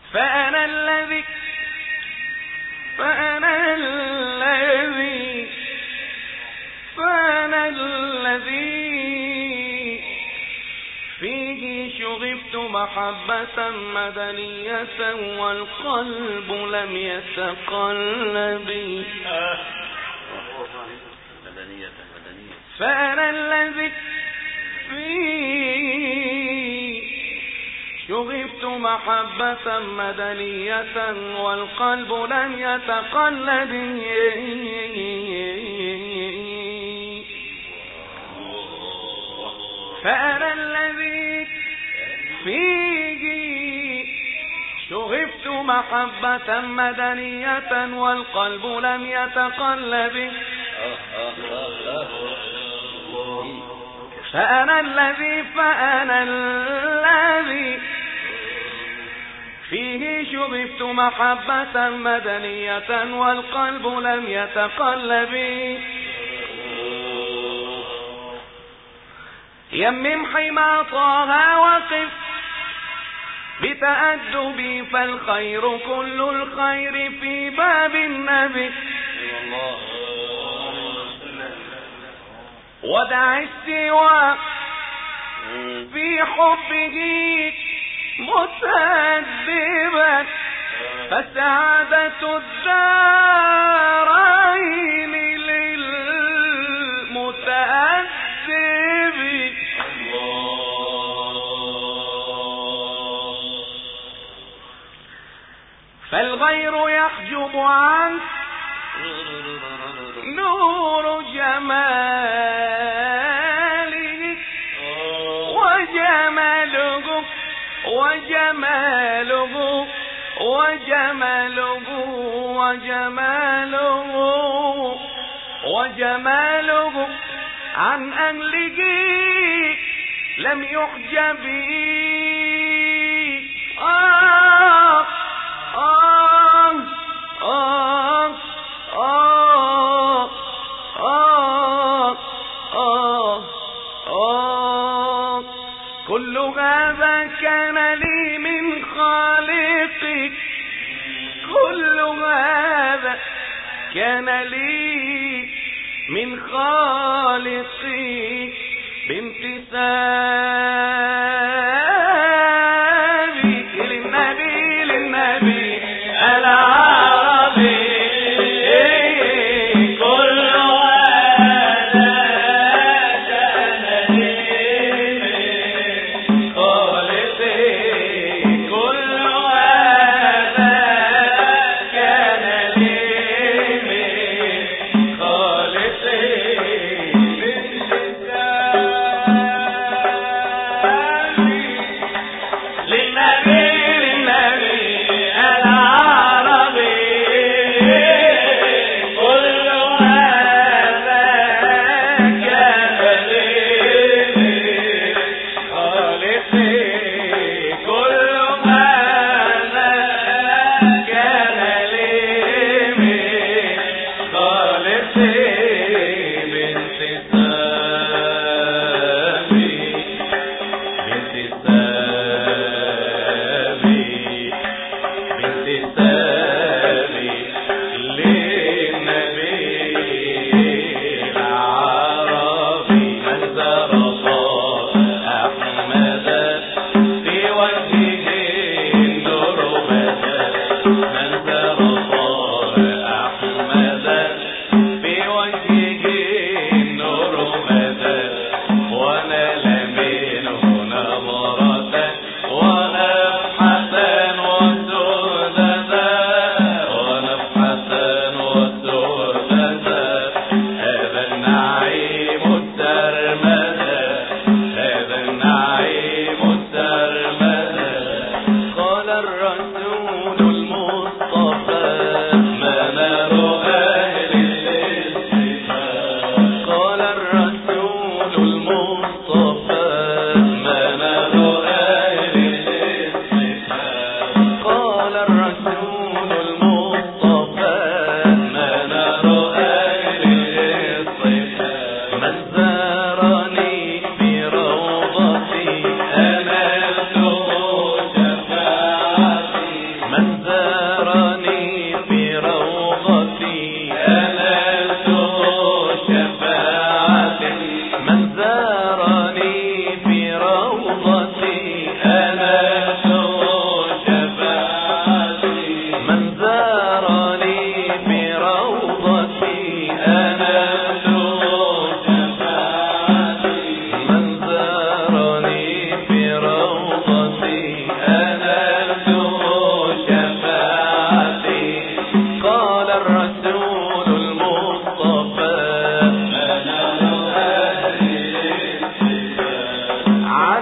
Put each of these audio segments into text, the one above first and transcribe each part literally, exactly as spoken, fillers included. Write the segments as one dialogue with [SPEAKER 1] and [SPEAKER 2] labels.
[SPEAKER 1] فأنا الذي فأنا الذي فأنا الذي فيه شغفت محبة مدنية والقلب لم يتقلب. فأنا الذي فيه شغفت محبة مدنية والقلب لم يتقلب. فأنا الذي فيه شغفت محبة مدنية والقلب لم يتقلب. فأنا الذي فأنا الذي فيه شغفت محبة مدنية والقلب لم يتقلب. يمم حما طه وقف بتأدبي فالخير كل الخير في باب النبي. ودع السوى في حبه متأدبا فسعادة الدارين للمتأدب. فالغير يحجب عنه نور جماله وجماله وجماله وجماله وجماله وجماله عن أهله لم يحجب. آه آه آه آه آه آه آه كل هذا كان لي من خالقي. كل هذا كان لي من خالقي بامتثالي للنبي للنبي العربي. كل هذا كان لي من خالقي. كل هذا كان لي من خالقي.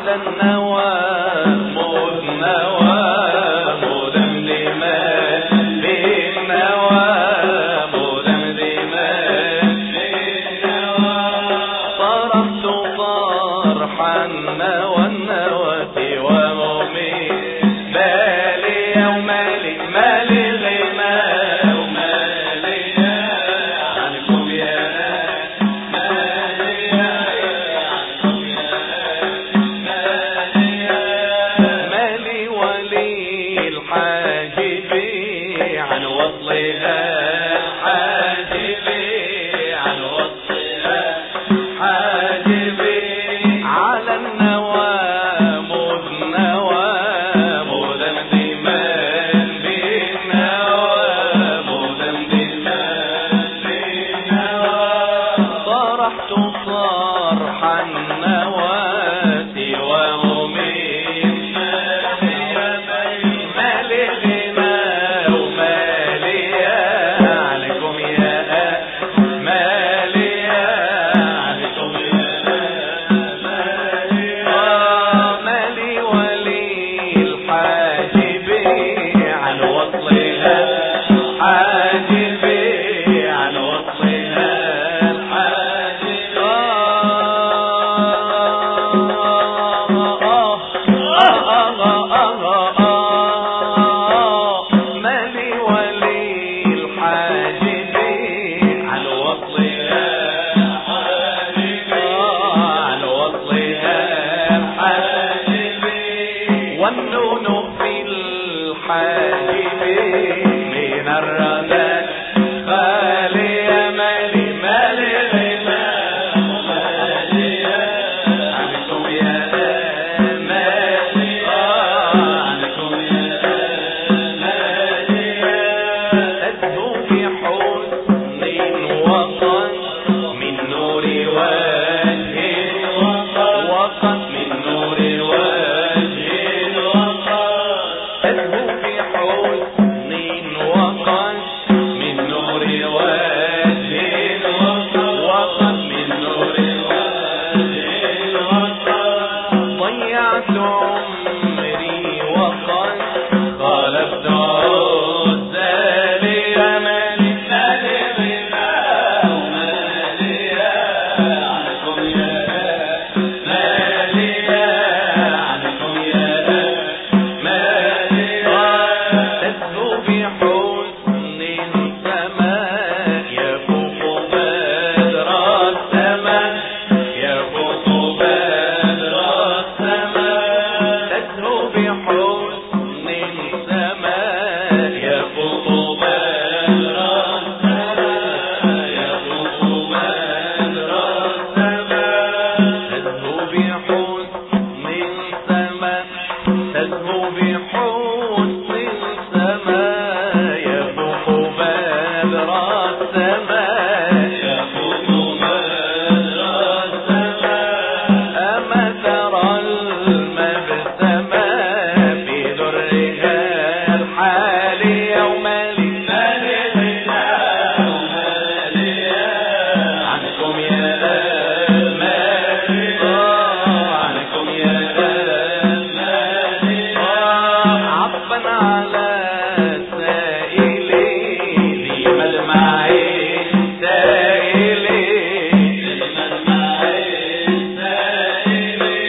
[SPEAKER 1] على النوى مذنوى مدمدما بالنوى مدمدما بالنوى طرحت طرحا نوى النوة ومؤمن بالي ومالي مالي غنى ومالي عنكم يا عن وصلها حاجبي عن وصلها حاجبي على النوى مذنوى مدمدما بالنوى مدمدما بالنوى طرحت طرحا النوات ومؤمن مالي غنى والنون في الحاجب من الردى خالي مالي مالي غنى مالي عنكم يا مالي عنكم يا مالي تدهو بحسن وقد من نور وجه وقد من نور وجه تدهو بحسن وقد من نور وجه وقد من نور وجه ضيعت عمري وقد خالفت عزالي مالي مالي غنى ومالي عنكم يا مالي عنكم يا تدهو بحسن السماء يفوق بدر السماء يفوق بدر السماء تدهو بحسن السماء يفوق بدر السماء يفوق بدر السماء تدهو بحسن السماء تدهو بحسن السماء يفوق بدر السماء يفوق بدر السماء أما ترى المبتمى بدرها الحالي ومالي مالي غنى ومالي عنكم يا مالي عنكم يا مالي عفوا على سائلي ذي مدمعي سائلي ذي مدمعي سائلي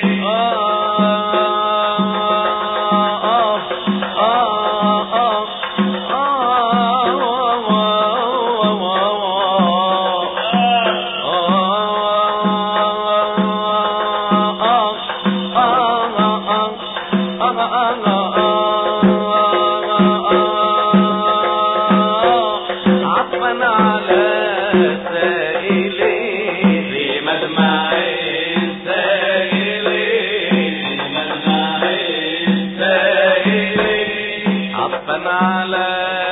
[SPEAKER 1] عطفا على سائلي ذي مدمعي سائلي ذي مدمعي سائلي عطفا على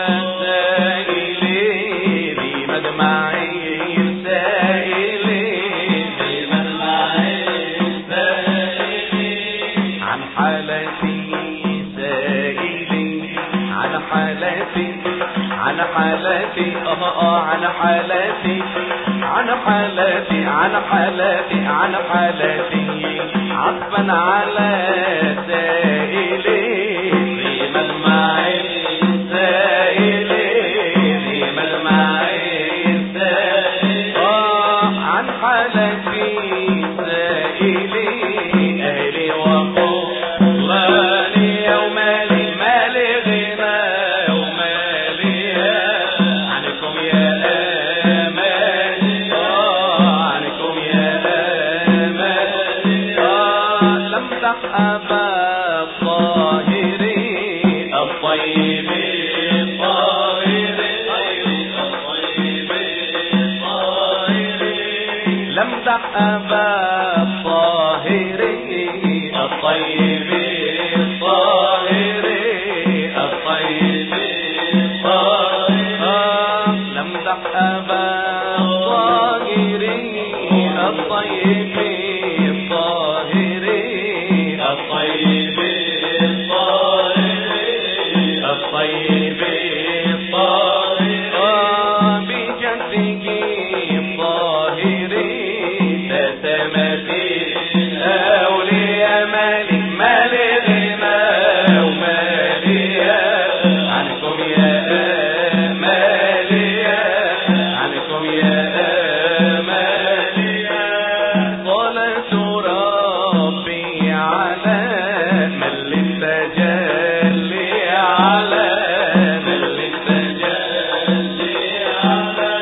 [SPEAKER 1] سائلي ذي مدمعي سائلي ذي مدمعي سائلي عن حالتي سائلي عن حالتي عن حالتي اه اه عن حالتي عن حالتي عن حالتي عن حالتي مرحبا على سائلين ريم المعين سائلين ريم المعين سائلين عن حالتي سائلين أهلي وقولاني ومالي مالي غنى ومالي عنكم يا آمالي عنكم يا آمالي لمدح أبا الطاهرين الطيبين لمدح أبا الطاهرين الطيبين الطاهرين الطيبين لمدح أبا الطاهرين الطيبين الطاهرين الطيبين الطاهرين الطيبين بجده الطاهرين تتمثل أولياء مالك مالك غنى ومالي عنكم يا آمالي عنكم يا آمالي صلاة ربي على من للتجلي على من للتجلي على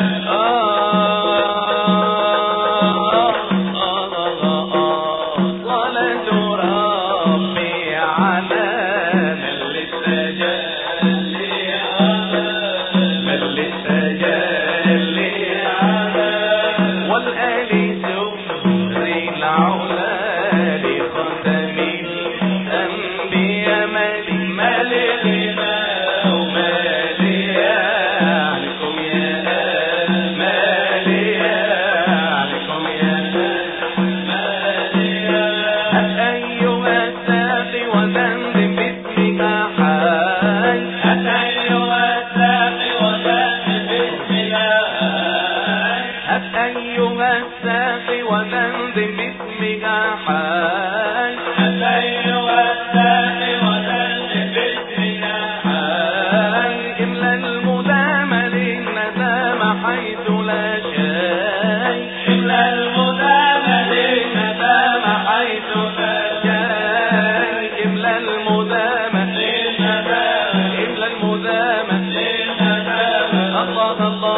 [SPEAKER 1] صلاة ربي على من للتجلي على من للتجلي على والآل زهر العلا لختم الأنبياء مالك مالك غنى ومالي عنكم يا آمالي عنكم يا آمالي هب أيها الساقي وذنب باسمك حي هب أيها الساقي وذنب باسمك حي هب أيها الساقي وذنب باسمك حي هب أيها الساقي وذنب باسمك حي املأ المدام للندام حيث لا شيء املأ المدام للندام حيث لا شيء املأ المدام للندام املأ المدام للندام الله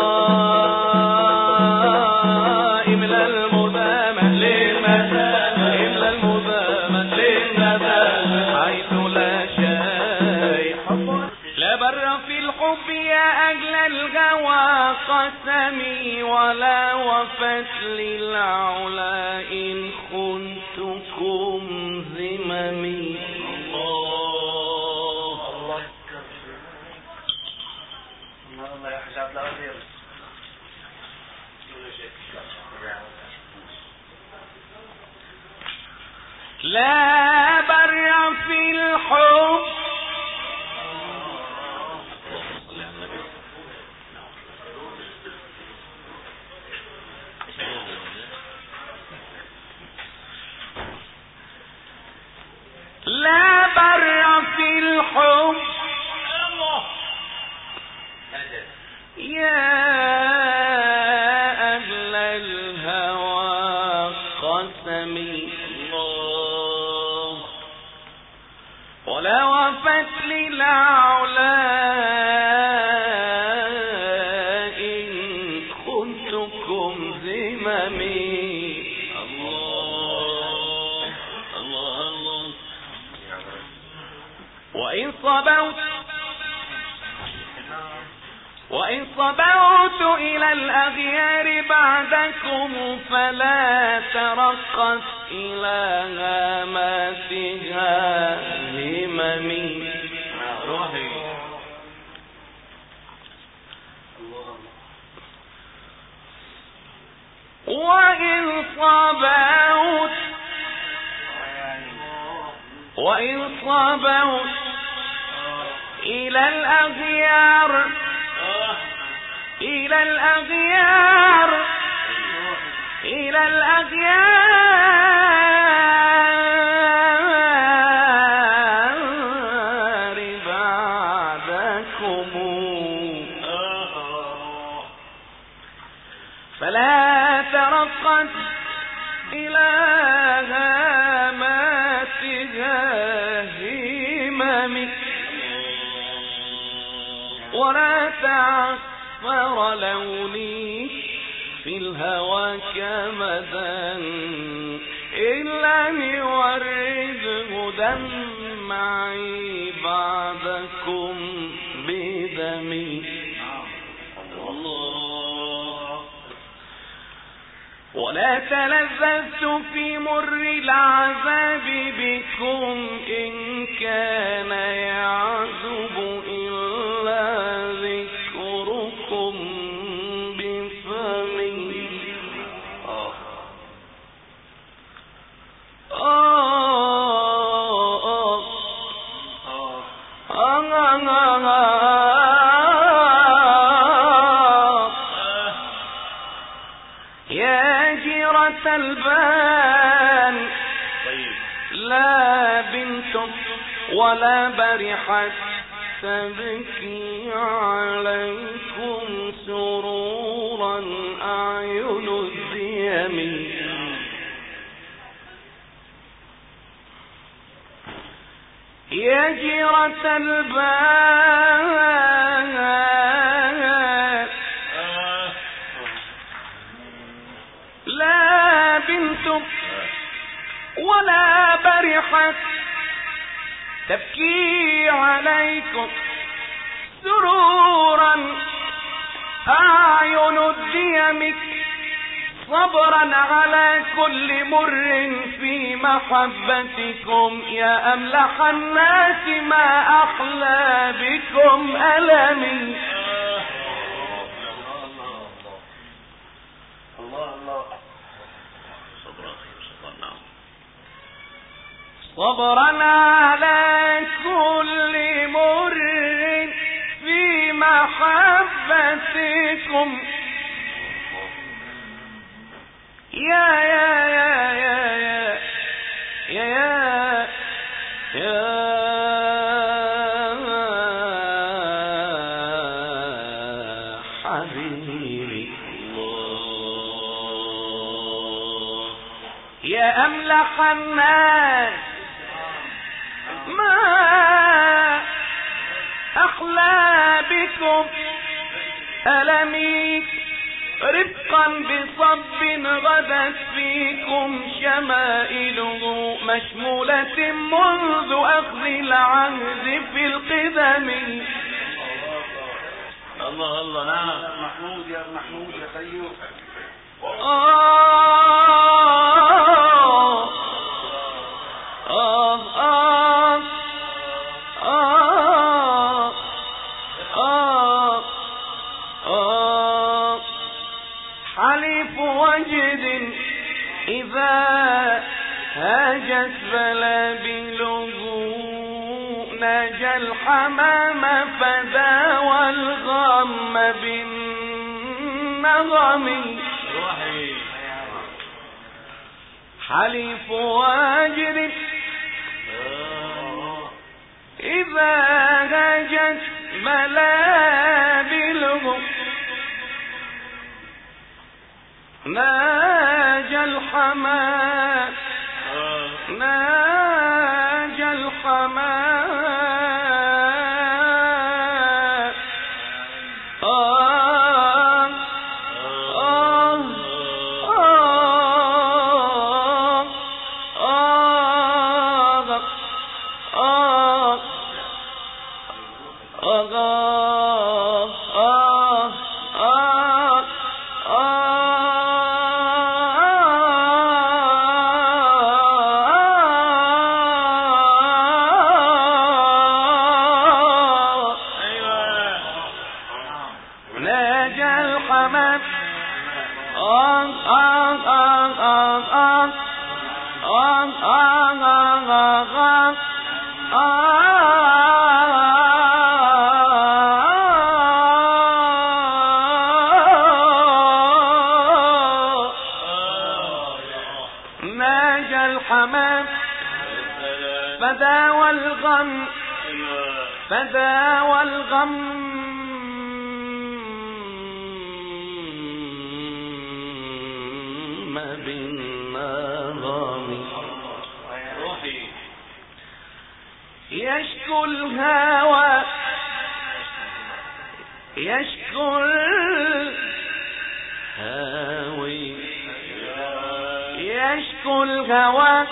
[SPEAKER 1] الله املأ المدام للندام املأ المدام للندام حيث لا شيء لا بر في الحب يا أجل الجوى قسمي ولا وفت للعلا إن خنتكم ذممي الله الله الله يحجب لا غير لا بر في الحب لا بر في الحب يا أهل الهوى قسمي الله ولا وفت للعلا إن خنتكم ذممي الله الله الله وإن صبوت وإن صبوت إلى الأغيار بعدكم فلا ترقص إلى هاماتها هممي روحي وإن صبوت وإن صبوت إلى الأغيار إلى الأغيار إلى الأغيار ولا تعصفر لوني في الهوى كمدا إلا يورده دمعي بعدكم بدمي. الله. ولا تلذذت في مر العذاب بكم إن كان يعذب إلا ذكركم بفمي. آه آه آه البان لا بنت ولا برحت تبكي عليكم سرورا أعين الديم. يا جيرة البان لا بنت ولا برحت تبكي عليكم سرورا أعين الديم صبرا على كل مر في محبتكم. يا أملح الناس ما أحلى بكم ألمي. صبرا على كل مر في محبتكم. يا يا يا يا يا يا يا حبيبي الله. يا أملح الناس ما أحلى بكم ألمي رفقا بصب غدت فيكم شمائله مشمولة منذ أخذ العهد في القدم.
[SPEAKER 2] الله الله. نعم محمود يا محمود يا خيو.
[SPEAKER 1] آه آه آه آه آه آه حليف وجد إذا هاجت بلابله ناجى الحمام فداوى الغم بالنغم. حليف واجر إذا هاجت بلابله ناجى الحمام ناجى الحمام آه آه آه آه ناجى الحمام فداوى الغم فداوى الغم بالنغم يشكو الهوى يشكو الهاوي يشكو الهوى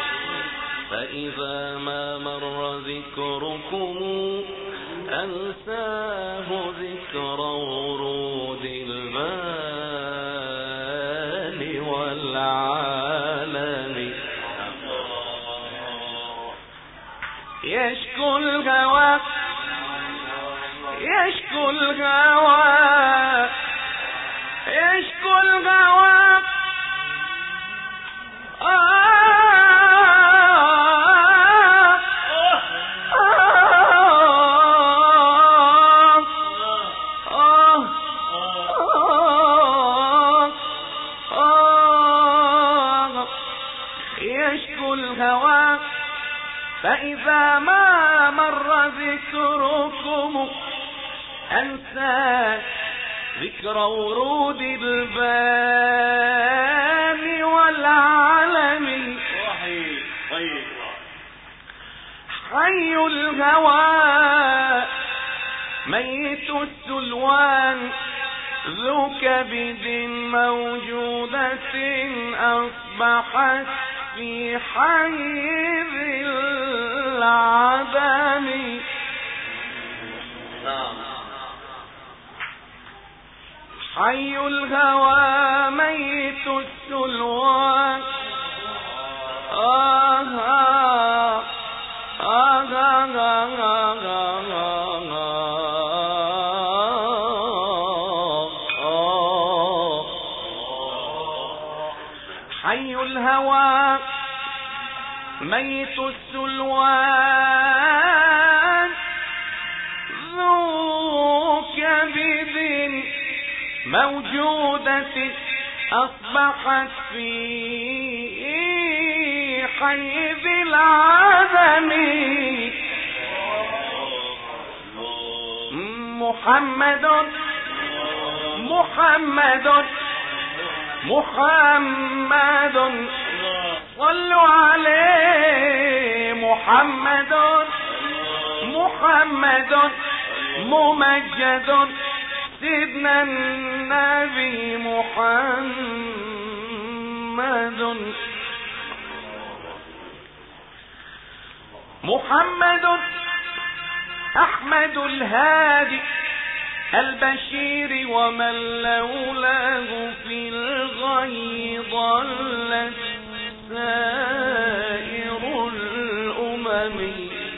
[SPEAKER 1] فإذا ما مر ذكركم أنساه ذكر ورود البال والعالم يشكو الهوى يشكو الهوى يشكو الهوى آه فإذا ما مر ذكركم أنسى ذكر ورود البال والعلم حي الهوى ميت السلوان ذو كبد موجودة أصبحت في حيز العدم حي الهوى ميت السلوان آه آه آه آه حي الهوى ميت السلوان ذو كبد موجودة أصبحت في حيز العدم محمد محمد محمد صلوا عليه محمد محمد ممجد سيدنا النبي محمد محمد أحمد الهادي البشير ومن لولاه في الغي ضل سائر الأمم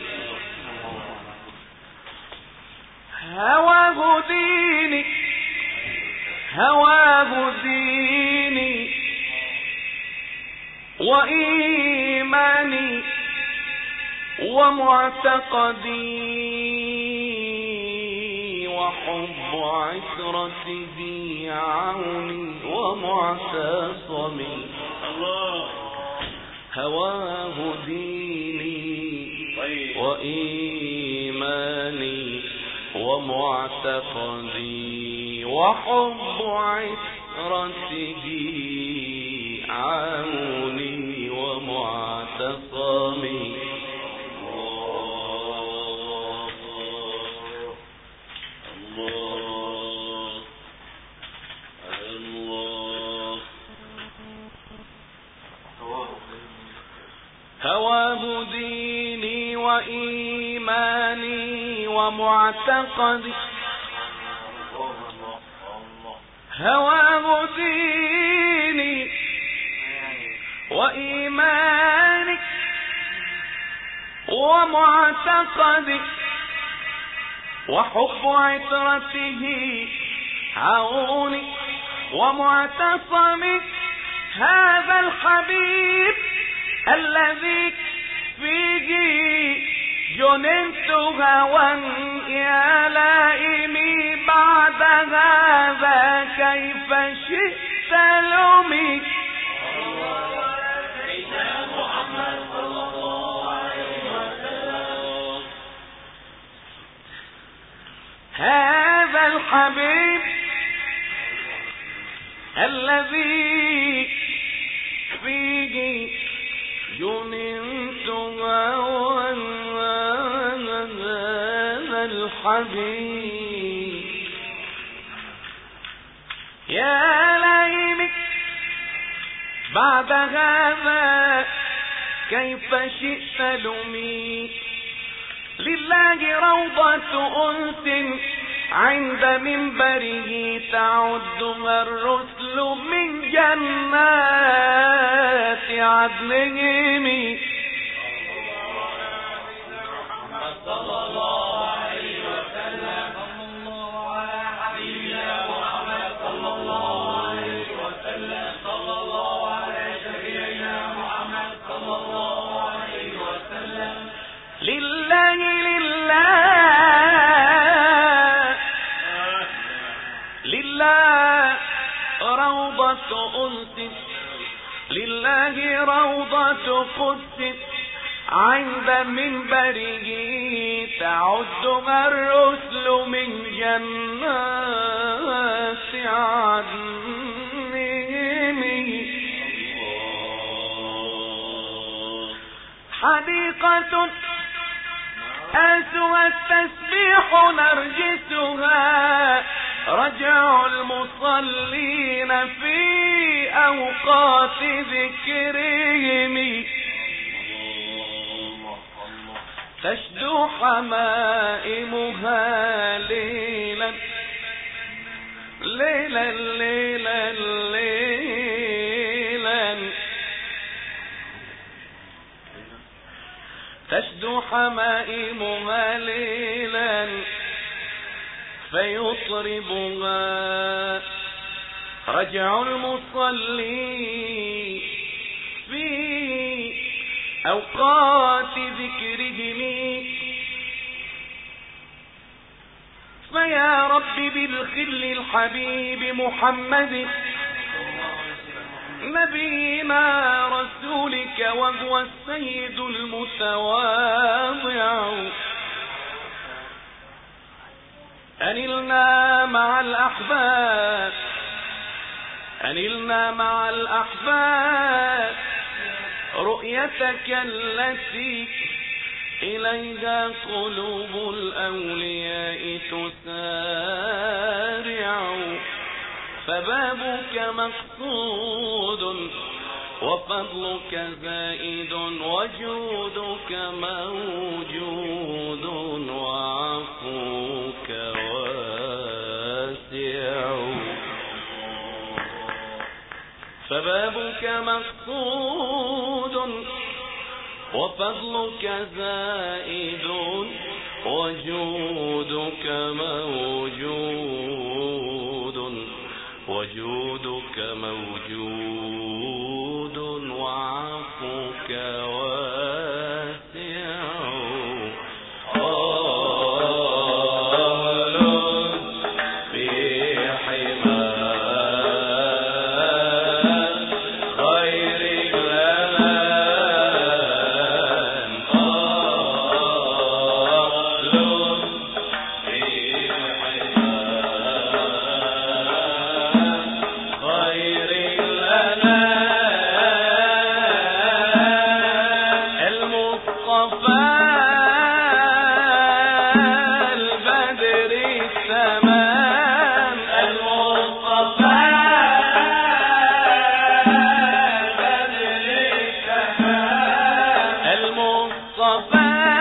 [SPEAKER 1] هواه ديني هواه ديني وإيماني ومعتقدي وحب عشرته عوني ومعتصمي الله هواه ديني وإيماني ومعتقدي وحب عشرته عوني ومعتصمي هواه ديني وإيماني ومعتقدي هواه ديني وإيماني ومعتقدي وحب عترته عوني ومعتصمي هذا الحبيب الذي فيه جننت هوى يا لائمي بعد هذا كيف شئت لومي هذا الحبيب الذي فيه جننت هوى هذا الحبيب يا ليمي بعد هذا كيف شئت لمي لله روضة أنس عند منبره تعدها الرسل من جنات عدنهم صلى الله عليه وسلم صلى الله على حبيبنا محمد صلى الله عليه وسلم صلى الله على شفيعنا محمد صلى الله عليه وسلم لله لله روضة أنس لله روضة قدس عند منبره تعدها الرسل من جنات عدنهم حديقة آسها التسبيح نرجسها رجع المصلين في أوقات ذكرهم تشدو حمائمها ليلا ليلا ليلا ليلا تشدو حمائمها ليلا فيطربها رجع المصلي في أوقات ذكرهم فيا رب بالخل الحبيب محمد نبينا رسولك وهو السيد المتواضع أنلنا مع الأحباب أنلنا مع الأحباب رؤيتك التي إليها قلوب الأولياء تسارع فبابك مقصود وفضلك زائد وجودك موجود وعفوك واسع فبابك مقصود وفضلك زائد وجودك موجود وجودك موجود وعفوك واسع قال في حماه خير الأنام قال في حماه خير الأنام المصطفى البدر التمام المصطفى البدر التمام المصطفى